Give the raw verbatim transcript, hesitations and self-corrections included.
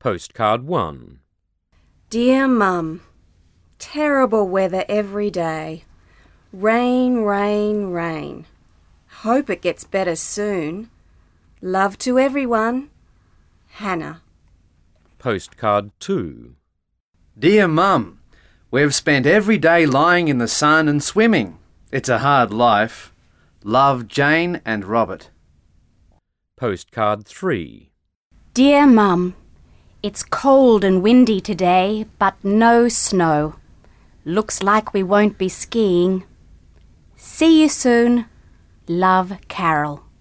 Postcard one. Dear Mum, terrible weather every day. Rain, rain, rain. Hope it gets better soon. Love to everyone. Hannah. Postcard two. Dear Mum, we've spent every day lying in the sun and swimming. It's a hard life. Love, Jane and Robert. Postcard three. Dear Mum, it's cold and windy today, but no snow. Looks like we won't be skiing. See you soon. Love, Carol.